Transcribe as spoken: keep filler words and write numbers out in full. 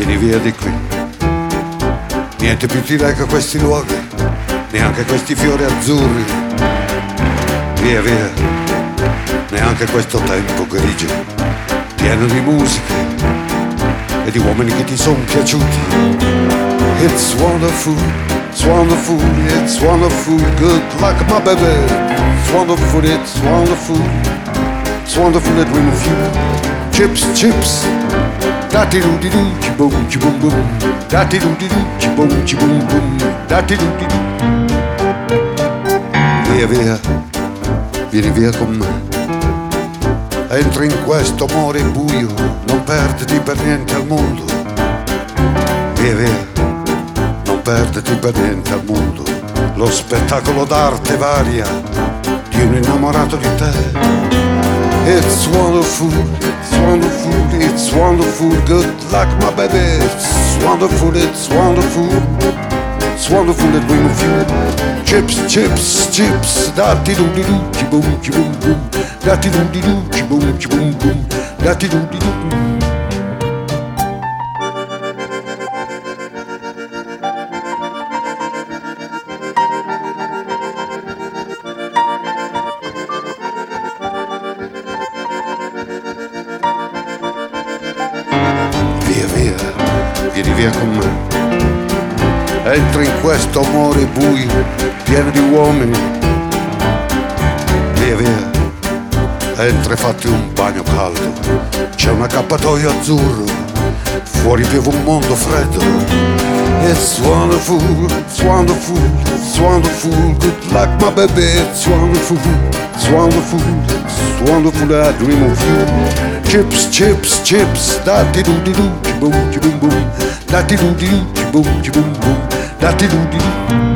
vieni via di qui. Niente più ti lega questi luoghi, neanche questi fiori azzurri. Via via, neanche questo tempo grigio, pieno di musiche e di uomini che ti sono piaciuti. It's wonderful, it's wonderful, it's wonderful, good luck my baby. It's wonderful, it's wonderful, it's wonderful that we with you. Chips, chips, da-ti-doo-di-doo, chi-boom, chi-boom, boom. Da-ti-doo-di-doo, chi-boom, chi-boom, boom. Da-ti-doo-di-doo. Via, via, vieni via con me. Entri in questo amore buio, non perderti per niente al mondo. Via, via, non perderti per niente al mondo. Lo spettacolo d'arte varia di un innamorato di te. It's wonderful, it's wonderful, it's wonderful, good luck my baby. It's wonderful, it's wonderful, it's wonderful that we move you. Chips, chips, chips, da-ti-doo-di-doo, chi-boom, chi-boom, boom. Da-ti-doo-di-doo, chi-boom, chi-boom, boom. Da-ti-doo-di-doo. Vieni via con me. Entri in questo amore buio, pieno di uomini. Via via, entra e fatti un bagno caldo. C'è un accappatoio azzurro, fuori piove un mondo freddo. It's wonderful, it's wonderful, it's wonderful, good luck my baby. It's wonderful, it's wonderful, it's wonderful I dream of you. Chips, chips, chips, da-ti-doo-di-doo, chi-boom, chi-boom, boom. Da-ti-doo-di-doo, chi-boom, chi-boom, boom. Da-ti-doo-di-doo.